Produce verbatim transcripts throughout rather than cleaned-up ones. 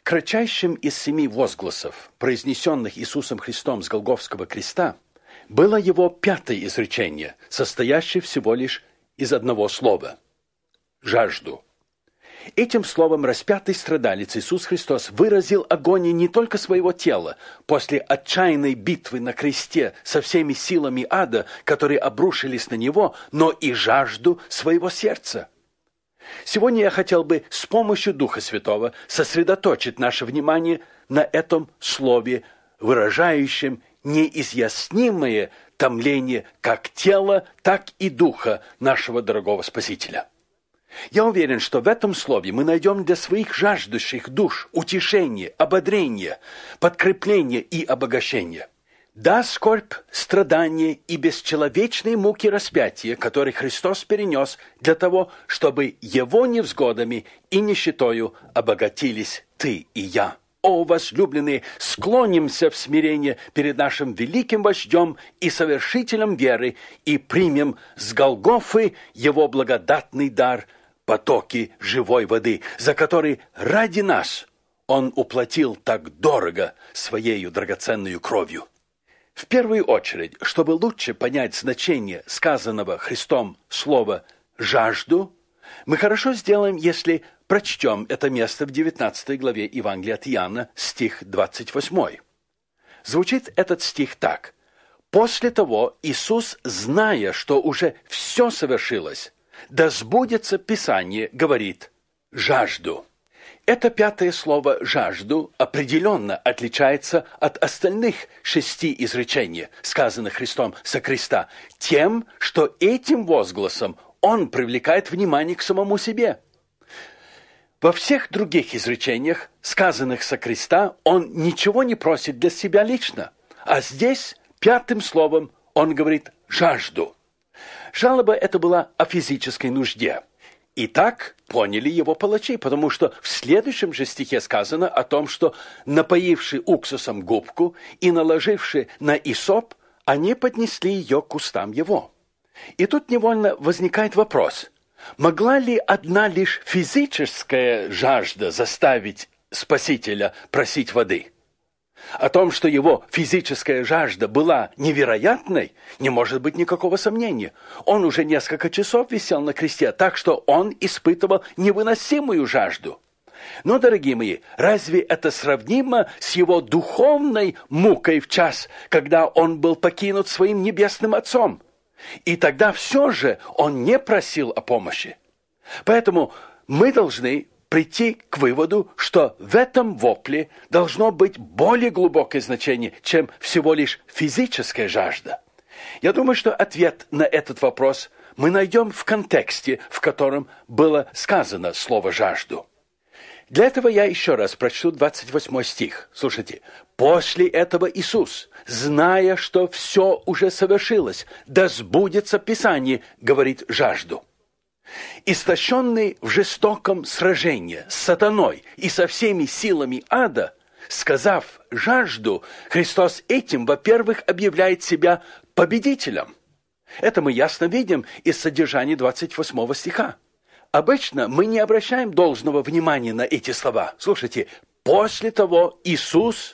Кратчайшим из семи возгласов, произнесенных Иисусом Христом с Голгофского креста, было его пятое изречение, состоящее всего лишь из одного слова – «жажду». Этим словом распятый страдалец Иисус Христос выразил агонию не только своего тела после отчаянной битвы на кресте со всеми силами ада, которые обрушились на него, но и жажду своего сердца. Сегодня я хотел бы с помощью Духа Святого сосредоточить наше внимание на этом слове, выражающем неизъяснимое томление как тела, так и духа нашего дорогого Спасителя. Я уверен, что в этом слове мы найдем для своих жаждущих душ утешение, ободрение, подкрепление и обогащение. Да, скорбь, страдания и бесчеловечные муки распятия, которые Христос перенес для того, чтобы Его невзгодами и нищетою обогатились ты и я. О, возлюбленные, склонимся в смирение перед нашим великим вождем и совершителем веры и примем с Голгофы Его благодатный дар, потоки живой воды, за который ради нас Он уплатил так дорого Своею драгоценную кровью. В первую очередь, чтобы лучше понять значение сказанного Христом слова «жажду», мы хорошо сделаем, если прочтем это место в девятнадцатой главе Евангелия от Иоанна, стих двадцать восьмой. Звучит этот стих так. «После того Иисус, зная, что уже все совершилось, да сбудется Писание, говорит, жажду». Это пятое слово «жажду» определенно отличается от остальных шести изречений, сказанных Христом со креста, тем, что этим возгласом Он привлекает внимание к самому себе. Во всех других изречениях, сказанных со креста, Он ничего не просит для себя лично, а здесь пятым словом Он говорит «жажду». Жалоба эта была о физической нужде. И так поняли его палачи, потому что в следующем же стихе сказано о том, что напоивши уксусом губку и наложивши на исоп, они поднесли ее к устам его. И тут невольно возникает вопрос, могла ли одна лишь физическая жажда заставить Спасителя просить воды? О том, что его физическая жажда была невероятной, не может быть никакого сомнения. Он уже несколько часов висел на кресте, так что он испытывал невыносимую жажду. Но, дорогие мои, разве это сравнимо с его духовной мукой в час, когда он был покинут своим небесным Отцом? И тогда все же он не просил о помощи. Поэтому мы должны прийти к выводу, что в этом вопле должно быть более глубокое значение, чем всего лишь физическая жажда. Я думаю, что ответ на этот вопрос мы найдем в контексте, в котором было сказано слово «жажду». Для этого я еще раз прочту двадцать восьмой стих. Слушайте. «После этого Иисус, зная, что все уже совершилось, да сбудется Писание, говорит жажду». Истощенный в жестоком сражении с сатаной и со всеми силами ада, сказав «жажду», Христос этим, во-первых, объявляет себя победителем. Это мы ясно видим из содержания двадцать восьмого стиха. Обычно мы не обращаем должного внимания на эти слова. Слушайте, после того Иисус,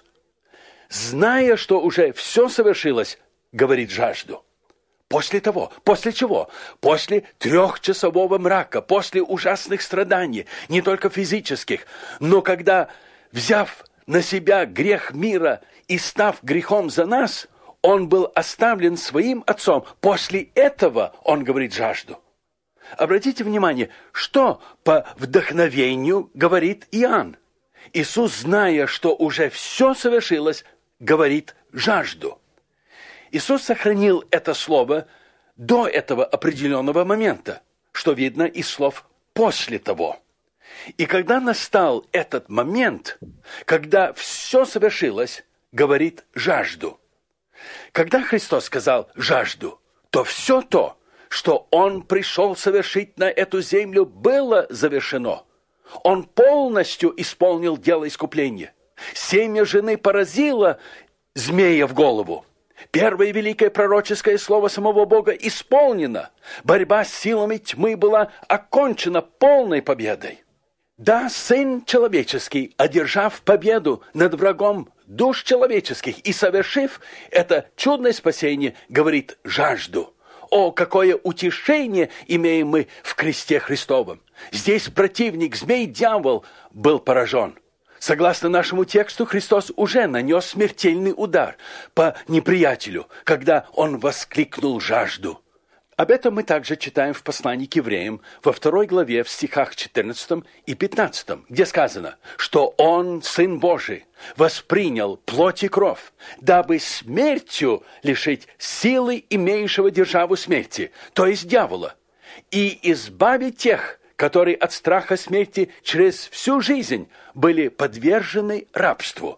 зная, что уже все совершилось, говорит жажду. После того, после чего? После трехчасового мрака, после ужасных страданий, не только физических, но когда, взяв на себя грех мира и став грехом за нас, Он был оставлен своим Отцом. После этого Он говорит жажду. Обратите внимание, что по вдохновению говорит Иоанн. Иисус, зная, что уже все совершилось, говорит жажду. Иисус сохранил это слово до этого определенного момента, что видно из слов «после того». И когда настал этот момент, когда все совершилось, говорит «жажду». Когда Христос сказал «жажду», то все то, что Он пришел совершить на эту землю, было завершено. Он полностью исполнил дело искупления. Семя жены поразило змея в голову. Первое великое пророческое слово самого Бога исполнено. Борьба с силами тьмы была окончена полной победой. Да, Сын Человеческий, одержав победу над врагом душ человеческих и совершив это чудное спасение, говорит: жажду. О, какое утешение имеем мы в кресте Христовом! Здесь противник, змей-дьявол, был поражен. Согласно нашему тексту, Христос уже нанес смертельный удар по неприятелю, когда он воскликнул жажду. Об этом мы также читаем в послании к евреям во второй главе в стихах четырнадцатом и пятнадцатом, где сказано, что Он, Сын Божий, воспринял плоть и кровь, дабы смертью лишить силы имеющего державу смерти, то есть дьявола, и избавить тех, которые от страха смерти через всю жизнь были подвержены рабству.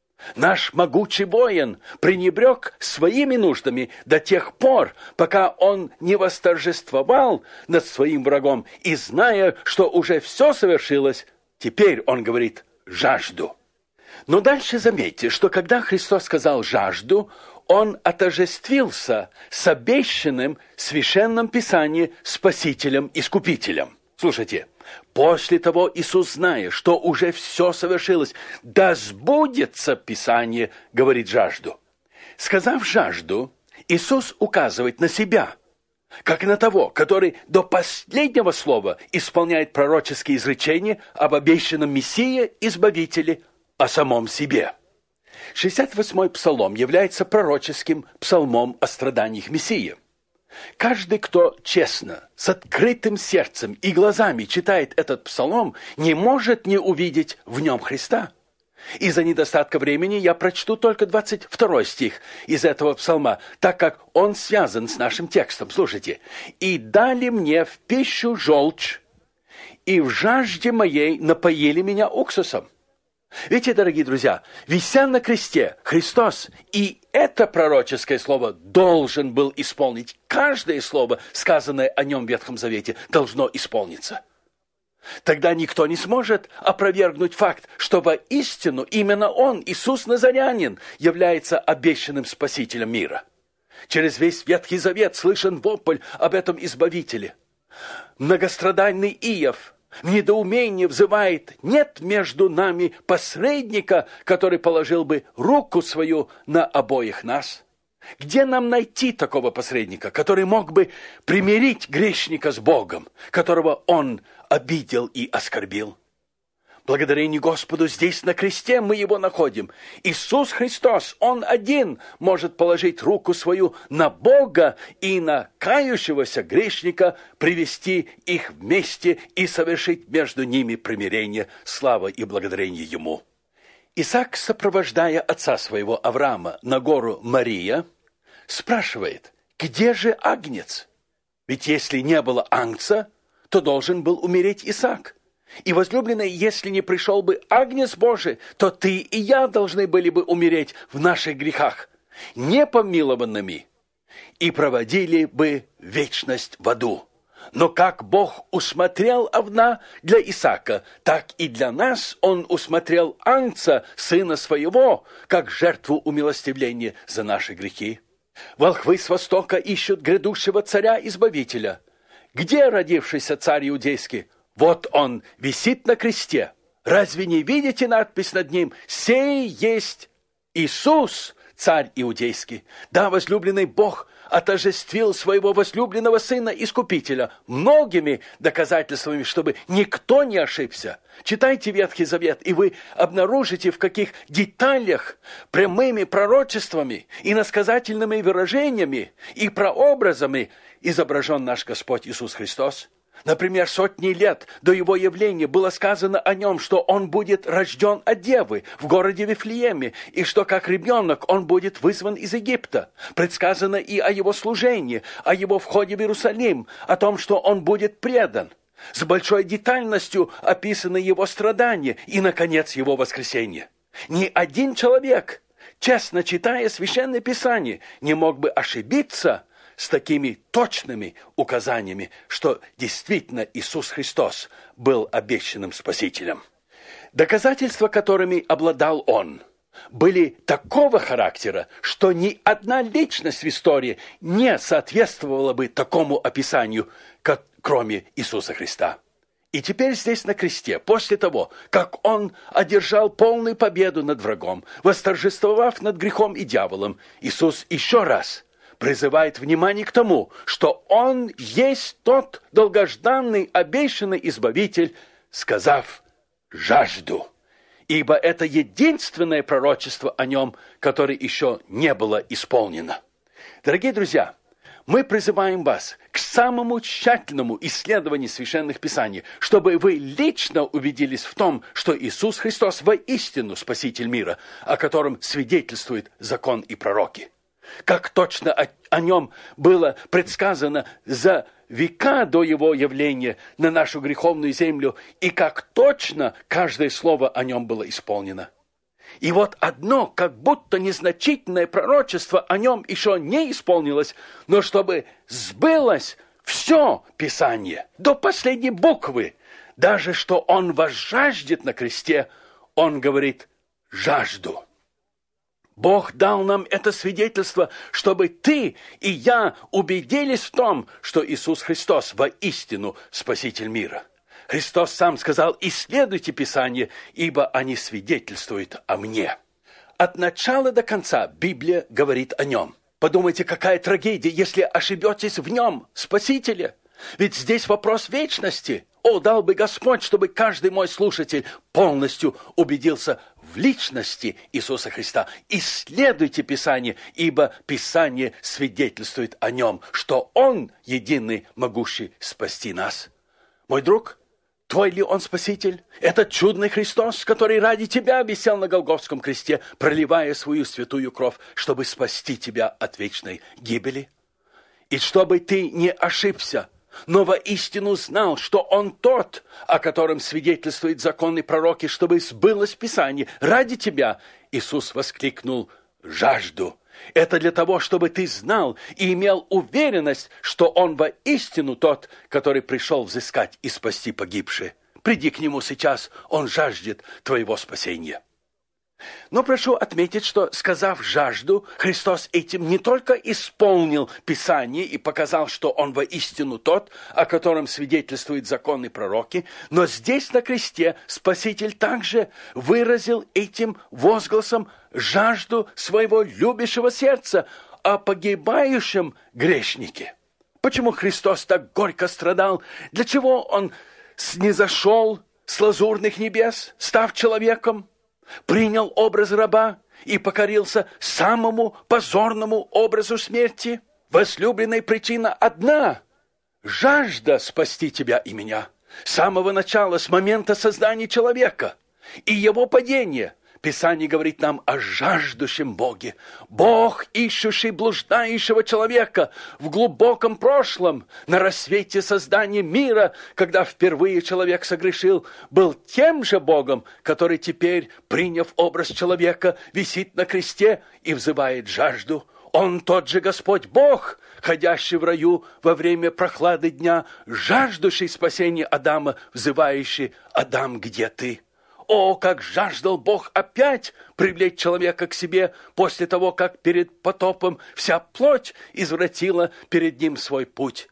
Наш могучий воин пренебрег своими нуждами до тех пор, пока он не восторжествовал над своим врагом, и, зная, что уже все совершилось, теперь он говорит: жажду. Но дальше заметьте, что когда Христос сказал «жажду», он отождествился с обещанным в Священном Писании Спасителем-Искупителем. Слушайте, после того Иисус, зная, что уже все совершилось, да сбудется Писание, говорит жажду. Сказав жажду, Иисус указывает на себя, как на того, который до последнего слова исполняет пророческие изречения об обещанном Мессии, Избавителе, о самом себе. шестьдесят восьмой псалом является пророческим псалмом о страданиях Мессии. Каждый, кто честно, с открытым сердцем и глазами читает этот псалом, не может не увидеть в нем Христа. Из-за недостатка времени я прочту только двадцать второй стих из этого псалма, так как он связан с нашим текстом. Слушайте. «И дали мне в пищу желчь, и в жажде моей напоили меня уксусом». Видите, дорогие друзья, вися на кресте Христос, и это пророческое слово должен был исполнить. Каждое слово, сказанное о нем в Ветхом Завете, должно исполниться. Тогда никто не сможет опровергнуть факт, что воистину именно Он, Иисус Назарянин, является обещанным Спасителем мира. Через весь Ветхий Завет слышен вопль об этом Избавителе. Многострадальный Иов в недоумении взывает: нет между нами посредника, который положил бы руку свою на обоих нас. Где нам найти такого посредника, который мог бы примирить грешника с Богом, которого он обидел и оскорбил? Благодарение Господу, здесь на кресте мы его находим. Иисус Христос, Он один может положить руку свою на Бога и на кающегося грешника, привести их вместе и совершить между ними примирение, слава и благодарение Ему. Исаак, сопровождая отца своего Авраама на гору Мория, спрашивает: где же агнец? Ведь если не было агнца, то должен был умереть Исаак. И, возлюбленный, если не пришел бы агнец Божий, то ты и я должны были бы умереть в наших грехах, непомилованными, и проводили бы вечность в аду. Но как Бог усмотрел овна для Исаака, так и для нас Он усмотрел агнца, сына своего, как жертву умилостивления за наши грехи. Волхвы с востока ищут грядущего царя-избавителя. Где родившийся царь иудейский? Вот он висит на кресте. Разве не видите надпись над ним? «Сей есть Иисус, царь иудейский». Да, возлюбленный, Бог отождествил своего возлюбленного сына Искупителя многими доказательствами, чтобы никто не ошибся. Читайте Ветхий Завет, и вы обнаружите, в каких деталях, прямыми пророчествами, иносказательными выражениями и прообразами изображен наш Господь Иисус Христос. Например, сотни лет до Его явления было сказано о Нем, что Он будет рожден от девы в городе Вифлееме, и что как ребенок Он будет вызван из Египта. Предсказано и о Его служении, о Его входе в Иерусалим, о том, что Он будет предан. С большой детальностью описаны Его страдания и, наконец, Его воскресение. Ни один человек, честно читая Священное Писание, не мог бы ошибиться с такими точными указаниями, что действительно Иисус Христос был обещанным Спасителем. Доказательства, которыми обладал Он, были такого характера, что ни одна личность в истории не соответствовала бы такому описанию, как, кроме Иисуса Христа. И теперь здесь на кресте, после того, как Он одержал полную победу над врагом, восторжествовав над грехом и дьяволом, Иисус еще раз призывает внимание к тому, что Он есть тот долгожданный, обещанный Избавитель, сказав «жажду». Ибо это единственное пророчество о Нем, которое еще не было исполнено. Дорогие друзья, мы призываем вас к самому тщательному исследованию Священных Писаний, чтобы вы лично убедились в том, что Иисус Христос воистину Спаситель мира, о котором свидетельствует закон и пророки. Как точно о, о Нем было предсказано за века до Его явления на нашу греховную землю, и как точно каждое слово о Нем было исполнено. И вот одно, как будто незначительное пророчество о Нем еще не исполнилось, но чтобы сбылось все Писание до последней буквы, даже что Он возжаждет на кресте, Он говорит «жажду». Бог дал нам это свидетельство, чтобы ты и я убедились в том, что Иисус Христос воистину Спаситель мира. Христос сам сказал: «Исследуйте Писание, ибо они свидетельствуют о мне». От начала до конца Библия говорит о Нем. Подумайте, какая трагедия, если ошибетесь в Нем, Спасителе. Ведь здесь вопрос вечности. О, дал бы Господь, чтобы каждый мой слушатель полностью убедился в личности Иисуса Христа. Исследуйте Писание, ибо Писание свидетельствует о Нем, что Он единый, могущий спасти нас. Мой друг, твой ли Он Спаситель? Этот чудный Христос, который ради тебя висел на Голгофском кресте, проливая свою святую кровь, чтобы спасти тебя от вечной гибели? И чтобы ты не ошибся, но воистину знал, что Он тот, о котором свидетельствует закон и пророки, чтобы сбылось Писание. Ради тебя Иисус воскликнул «жажду». Это для того, чтобы ты знал и имел уверенность, что Он воистину тот, который пришел взыскать и спасти погибшие. Приди к Нему сейчас, Он жаждет твоего спасения. Но прошу отметить, что, сказав «жажду», Христос этим не только исполнил Писание и показал, что Он воистину тот, о котором свидетельствуют законы и пророки, но здесь на кресте Спаситель также выразил этим возгласом жажду своего любящего сердца о погибающем грешнике. Почему Христос так горько страдал? Для чего Он снизошел с лазурных небес, став человеком? Принял образ раба и покорился самому позорному образу смерти. Возлюбленная причина одна – жажда спасти тебя и меня. С самого начала, с момента создания человека и его падения, Писание говорит нам о жаждущем Боге. Бог, ищущий блуждающего человека в глубоком прошлом, на рассвете создания мира, когда впервые человек согрешил, был тем же Богом, который теперь, приняв образ человека, висит на кресте и взывает жажду. Он тот же Господь Бог, ходящий в раю во время прохлады дня, жаждущий спасения Адама, взывающий: «Адам, где ты?» О, как жаждал Бог опять привлечь человека к себе после того, как перед потопом вся плоть извратила перед ним свой путь.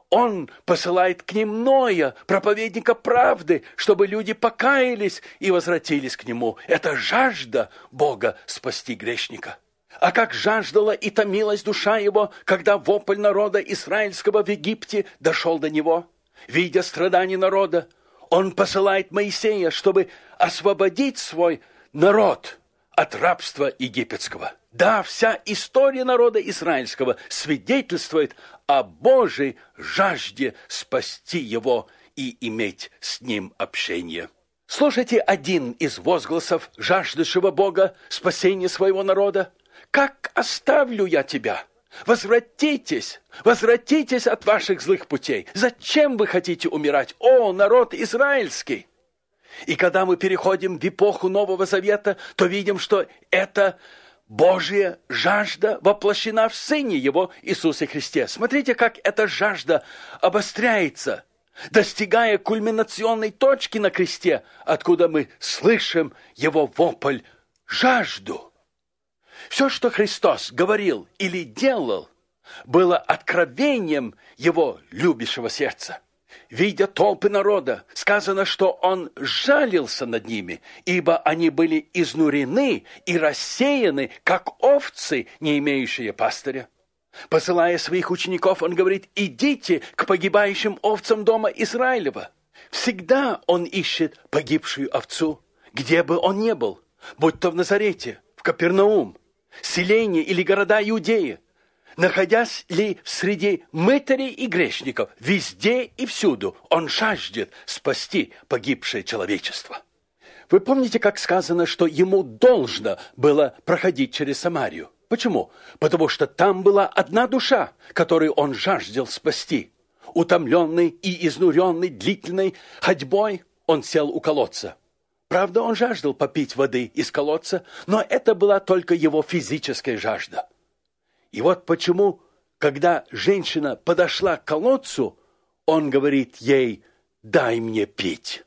Он посылает к ним Ноя, проповедника правды, чтобы люди покаялись и возвратились к нему. Это жажда Бога спасти грешника. А как жаждала и томилась душа его, когда вопль народа израильского в Египте дошел до него. Видя страдания народа, Он посылает Моисея, чтобы освободить свой народ от рабства египетского. Да, вся история народа израильского свидетельствует о Божьей жажде спасти его и иметь с ним общение. Слушайте один из возгласов жаждущего Бога спасения своего народа. «Как оставлю я тебя? Возвратитесь, возвратитесь от ваших злых путей. Зачем вы хотите умирать, о, народ израильский?» И когда мы переходим в эпоху Нового Завета, то видим, что эта Божья жажда воплощена в Сыне Его, Иисусе Христе. Смотрите, как эта жажда обостряется, достигая кульминационной точки на кресте, откуда мы слышим Его вопль «жажду». Все, что Христос говорил или делал, было откровением Его любящего сердца. Видя толпы народа, сказано, что он жалился над ними, ибо они были изнурены и рассеяны, как овцы, не имеющие пастыря. Посылая своих учеников, он говорит: идите к погибающим овцам дома Израилева. Всегда он ищет погибшую овцу, где бы он ни был, будь то в Назарете, в Капернаум, селении или города Иудеи. Находясь ли среди мытарей и грешников, везде и всюду он жаждет спасти погибшее человечество. Вы помните, как сказано, что ему должно было проходить через Самарию? Почему? Потому что там была одна душа, которую он жаждал спасти. Утомленный и изнуренный длительной ходьбой, он сел у колодца. Правда, он жаждал попить воды из колодца, но это была только его физическая жажда. И вот почему, когда женщина подошла к колодцу, он говорит ей: «Дай мне пить».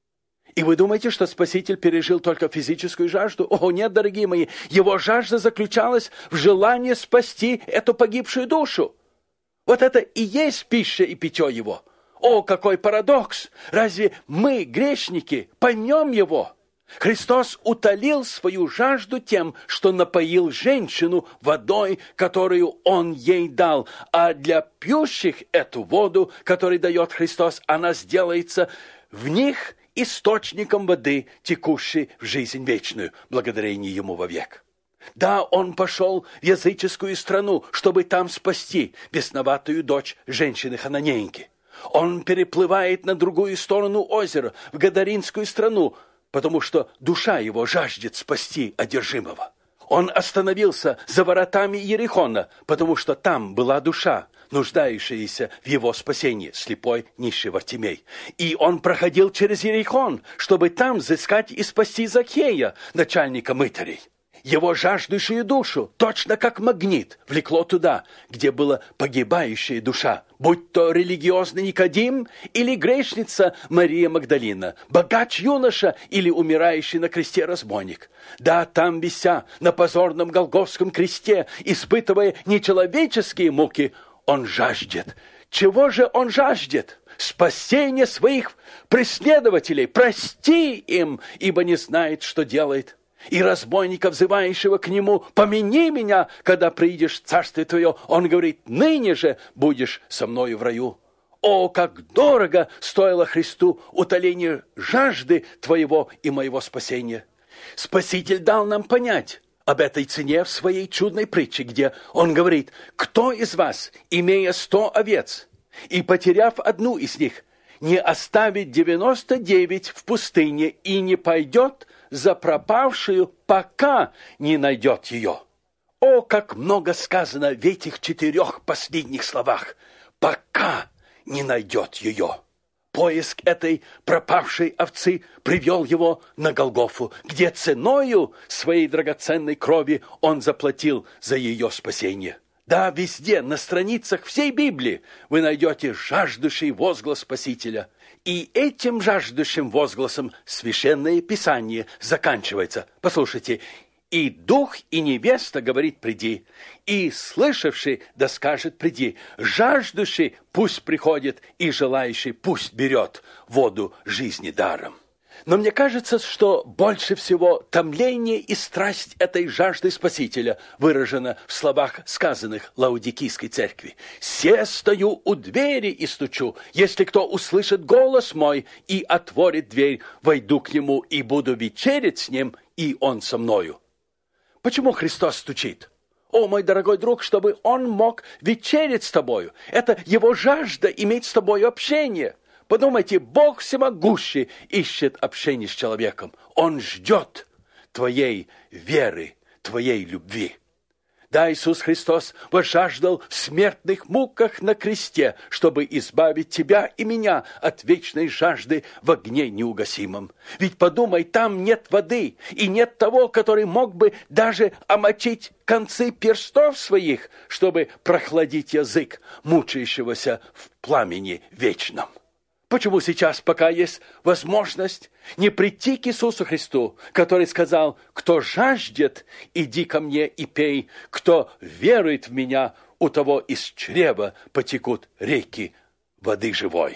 И вы думаете, что Спаситель пережил только физическую жажду? О, нет, дорогие мои, его жажда заключалась в желании спасти эту погибшую душу. Вот это и есть пища и питье его. О, какой парадокс! Разве мы, грешники, поймем его? Христос утолил свою жажду тем, что напоил женщину водой, которую Он ей дал, а для пьющих эту воду, которую дает Христос, она сделается в них источником воды, текущей в жизнь вечную, благодарение Ему вовек. Да, Он пошел в языческую страну, чтобы там спасти бесноватую дочь женщины-хананеянки. Он переплывает на другую сторону озера, в Гадаринскую страну, потому что душа его жаждет спасти одержимого. Он остановился за воротами Иерихона, потому что там была душа, нуждающаяся в его спасении, слепой нищий Вартимей. И он проходил через Иерихон, чтобы там взыскать и спасти Закхея, начальника мытарей. Его жаждущую душу, точно как магнит, влекло туда, где была погибающая душа, будь то религиозный Никодим или грешница Мария Магдалина, богач юноша или умирающий на кресте разбойник. Да, там, вися на позорном Голгофском кресте, испытывая нечеловеческие муки, он жаждет. Чего же он жаждет? Спасения своих преследователей. Прости им, ибо не знает, что делает. И разбойника, взывающего к нему: «Помяни меня, когда придешь в царствие твое», он говорит: «Ныне же будешь со мною в раю». О, как дорого стоило Христу утоление жажды твоего и моего спасения! Спаситель дал нам понять об этой цене в своей чудной притче, где он говорит: «Кто из вас, имея сто овец, и потеряв одну из них, не оставит девяносто девять в пустыне и не пойдет за пропавшую, пока не найдет ее». О, как много сказано в этих четырех последних словах: «пока не найдет ее». Поиск этой пропавшей овцы привел его на Голгофу, где ценою своей драгоценной крови он заплатил за ее спасение. Да, везде, на страницах всей Библии вы найдете жаждущий возглас Спасителя. И этим жаждущим возгласом Священное Писание заканчивается. Послушайте: «И дух, и невеста, говорит, приди, и слышавший, да скажет, приди, жаждущий пусть приходит, и желающий пусть берет воду жизни даром». Но мне кажется, что больше всего томление и страсть этой жажды Спасителя выражено в словах, сказанных Лаодикийской церкви. «Се стою у двери и стучу. Если кто услышит голос мой и отворит дверь, войду к нему и буду вечерять с ним, и он со мною». Почему Христос стучит? О, мой дорогой друг, чтобы он мог вечерять с тобою. Это его жажда иметь с тобой общение. Подумайте, Бог всемогущий ищет общение с человеком. Он ждет твоей веры, твоей любви. Да, Иисус Христос возжаждал в смертных муках на кресте, чтобы избавить тебя и меня от вечной жажды в огне неугасимом. Ведь подумай, там нет воды, и нет того, который мог бы даже омочить концы перстов своих, чтобы прохладить язык мучающегося в пламени вечном. Почему сейчас, пока есть возможность, не прийти к Иисусу Христу, который сказал: «Кто жаждет, иди ко мне и пей, кто верует в меня, у того из чрева потекут реки воды живой».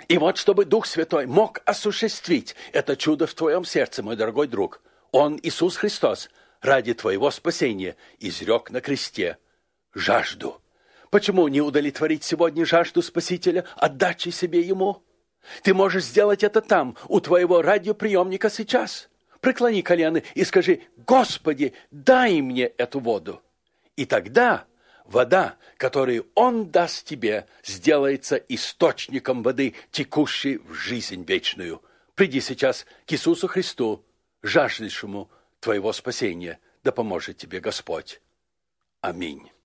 И вот, чтобы Дух Святой мог осуществить это чудо в твоем сердце, мой дорогой друг, Он, Иисус Христос, ради твоего спасения изрек на кресте жажду. Почему не удовлетворить сегодня жажду Спасителя, отдачи себе Ему? Ты можешь сделать это там, у твоего радиоприемника сейчас. Преклони колено и скажи: «Господи, дай мне эту воду». И тогда вода, которую Он даст тебе, сделается источником воды, текущей в жизнь вечную. Приди сейчас к Иисусу Христу, жаждущему твоего спасения. Да поможет тебе Господь. Аминь.